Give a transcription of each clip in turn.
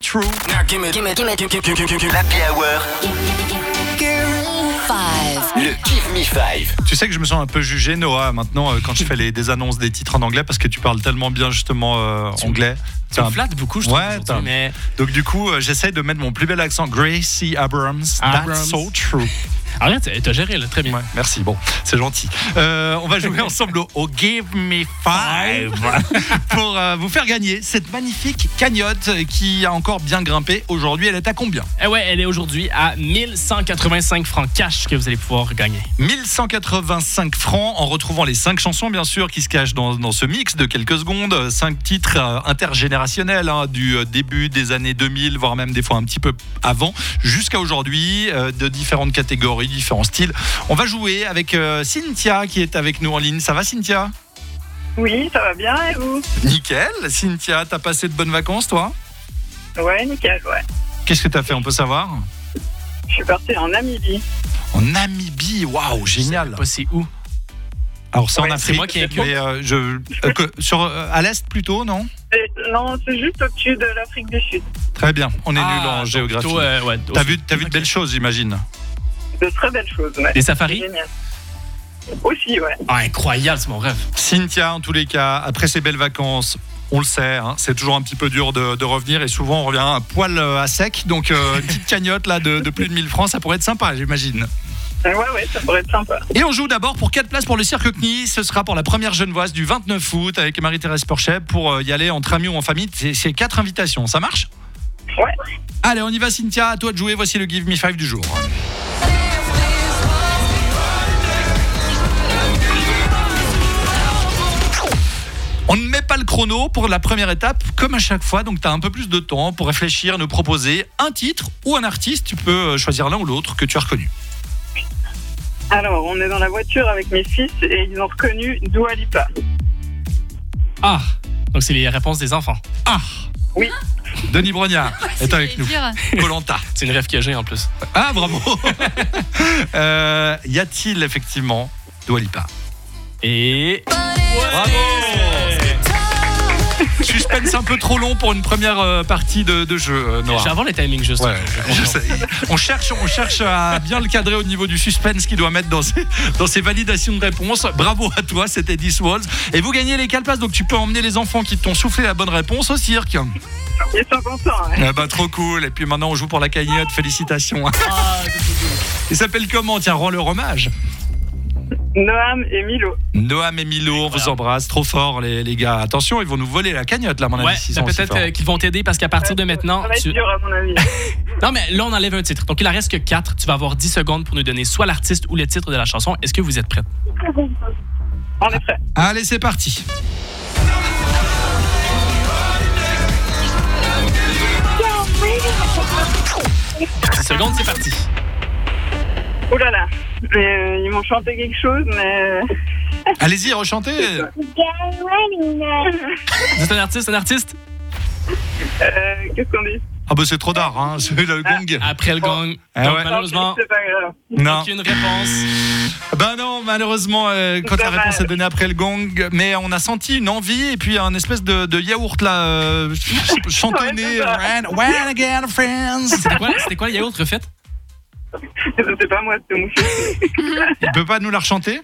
True. L'Happy Hour. Le Give Me 5. Tu sais que je me sens un peu jugé, Noah, maintenant, quand je fais des annonces des titres en anglais, parce que tu parles tellement bien, justement, anglais. Tu me flattes beaucoup, je trouve. Ouais, mais... Donc, du coup, j'essaie de mettre mon plus bel accent. Gracie Abrams. That's so true. Arrête, t'as géré, là, très bien. Ouais, merci, bon, c'est gentil. On va jouer ensemble au Give Me 5 pour vous faire gagner cette magnifique cagnotte qui a encore bien grimpé. Aujourd'hui, elle est à combien ? Ouais, elle est aujourd'hui à 1185 francs cash que vous allez pouvoir gagner. 1185 francs en retrouvant les 5 chansons, bien sûr, qui se cachent dans ce mix de quelques secondes. 5 titres intergénérationnels du début des années 2000, voire même des fois un petit peu avant, jusqu'à aujourd'hui, de différentes catégories, différents styles. On va jouer avec Cynthia qui est avec nous en ligne. Ça va, Cynthia ? Oui, ça va bien, et vous ? Nickel. Cynthia, t'as passé de bonnes vacances, toi ? Ouais, nickel, ouais. Qu'est-ce que t'as fait, on peut savoir ? Je suis parti en Namibie. En Namibie, waouh, génial. C'est où ? Alors c'est en Ouais, Afrique, c'est moi qui ai mais à l'est plutôt, non ? Non, c'est juste au-dessus de l'Afrique du Sud. Très bien, on est nul en géographie. Plutôt, T'as vu de belles choses, j'imagine. De très belles choses, ouais. Des safaris ? Génial. Aussi, ouais. Incroyable, c'est mon rêve. Cynthia, en tous les cas, après ces belles vacances, on le sait, hein, c'est toujours un petit peu dur de revenir et souvent on revient à poil à sec. Donc une petite cagnotte là, de plus de 1000 francs, ça pourrait être sympa, j'imagine. Ouais, ça pourrait être sympa. Et on joue d'abord pour 4 places pour le Cirque CNI. Ce sera pour la première Genevoise du 29 août avec Marie-Thérèse Porchet pour y aller entre amis ou en famille. C'est 4 invitations, ça marche ? Ouais. Allez, on y va, Cynthia, à toi de jouer. Voici le Give Me 5 du jour. On ne met pas le chrono pour la première étape, comme à chaque fois, donc tu as un peu plus de temps pour réfléchir, nous proposer un titre ou un artiste. Tu peux choisir l'un ou l'autre que tu as reconnu. Alors, on est dans la voiture avec mes fils et ils ont reconnu Dua Lipa. Ah, donc c'est les réponses des enfants. Ah, oui. Denis Brognard est avec nous. Koh-Lanta. C'est une rêve que j'ai en plus. Ah, bravo. Y a-t-il effectivement Dua Lipa ? Et... Bravo. Suspense un peu trop long pour une première partie de jeu, Noah. J'avais les timings juste. Ouais, je sais. On cherche à bien le cadrer au niveau du suspense qu'il doit mettre dans ses validations de réponse. Bravo à toi, c'était 10 Walls. Et vous gagnez les 4 places, donc tu peux emmener les enfants qui t'ont soufflé la bonne réponse au cirque. Ils sont contents. Hein. Trop cool. Et puis maintenant, on joue pour la cagnotte. Félicitations. Il s'appelle comment ? Tiens, rends leur hommage. Noam et Milo. Noam et Milo, on vous embrasse. Trop fort, les gars. Attention, ils vont nous voler la cagnotte, là, à mon avis. Ouais, peut-être qu'ils vont t'aider parce qu'à partir de maintenant... Ça va être dur, à mon avis. Non, mais là, on enlève un titre. Donc, il en reste que 4. Tu vas avoir 10 secondes pour nous donner soit l'artiste ou le titre de la chanson. Est-ce que vous êtes prêts? On est prêts. Allez, c'est parti. Seconde, c'est parti. Oh là là, ils m'ont chanté quelque chose, mais... Allez-y, rechantez. C'est un artiste? Qu'est-ce qu'on dit? Ah bah c'est trop tard, hein. C'est le gong. Après le gong. Ah Donc, ouais. malheureusement, C'est pas grave. Non. aucune réponse. Ben non, malheureusement, quand la réponse est donnée après le gong, mais on a senti une envie et puis un espèce de yaourt là, chantonné. When again, friends. C'était quoi le yaourt refait? C'est pas moi, c'est mon fils. Il peut pas nous la rechanter?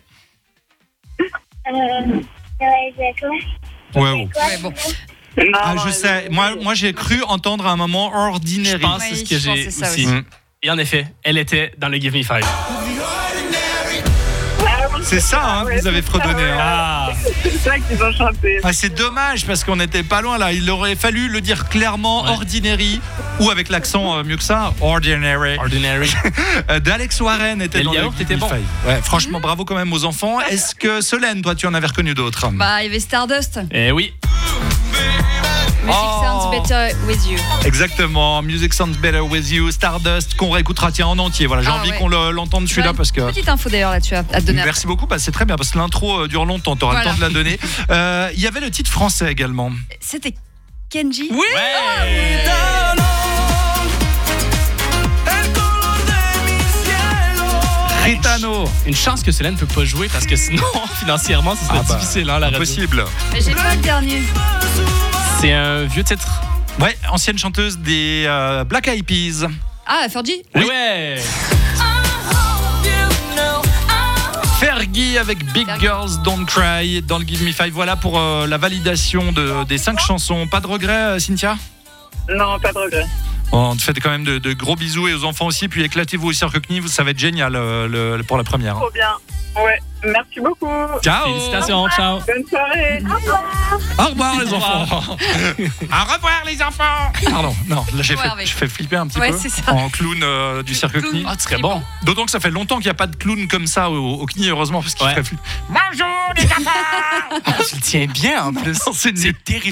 Ouais, bon. Non, Ah, je sais. Moi, j'ai cru entendre à un moment Ordinary. Je pense que c'est ce que j'ai aussi. Et en effet, elle était dans le Give Me 5. C'est ça, hein, que vous avez fredonné. Hein. Ah. C'est ça qu'ils ont chanté. Ah, c'est dommage parce qu'on n'était pas loin là. Il aurait fallu le dire clairement, Ouais. Ordinary, ou avec l'accent mieux que ça, Ordinary. D'Alex Warren était Et le dans yaourt le était bon. Ouais, franchement, bravo quand même aux enfants. Est-ce que Solène, toi, tu en avais reconnu d'autres? Bah, il y avait Stardust. Eh oui. Music Sounds Better With You. Exactement, Music Sounds Better With You, Stardust, qu'on réécoutera en entier. Voilà, j'ai envie qu'on l'entende celui-là parce que... Petite info d'ailleurs là-dessus à te donner. Merci beaucoup, c'est très bien parce que l'intro dure longtemps, t'auras le temps de la donner. Il y avait le titre français également. C'était Kenji. Oui. Ouais. Ritano. Une chance que Solène ne peut pas jouer parce que sinon, financièrement, ce serait difficile, hein, la radio. Impossible. Mais j'ai pas le dernier. C'est un vieux titre. Ouais, ancienne chanteuse des Black Eyed Peas. Ah, Fergie. Oui. Ouais. Fergie avec Big Fergie. Girls Don't Cry dans le Give Me 5. Voilà pour la validation des 5 chansons. Pas de regret, Cynthia? Non, pas de regret. Bon, on te fait quand même de gros bisous et aux enfants aussi. Puis éclatez-vous au Cirque Kniv, ça va être génial pour la première. Trop bien. Ouais, merci beaucoup. Ciao. Félicitations, ciao. Bonne soirée. Au revoir les enfants. Au revoir les enfants. Pardon, non, là j'ai Ouais, Hervé. je fais flipper un petit Ouais, peu c'est ça. en clown du Cirque Clown. Kniv. Ah, tu serais bon. D'autant que ça fait longtemps qu'il n'y a pas de clown comme ça au Kniv, heureusement, parce qu'il Ouais. ferait flipper. Bonjour les enfants. Tu le tiens bien en plus. C'est nul. C'est terrible.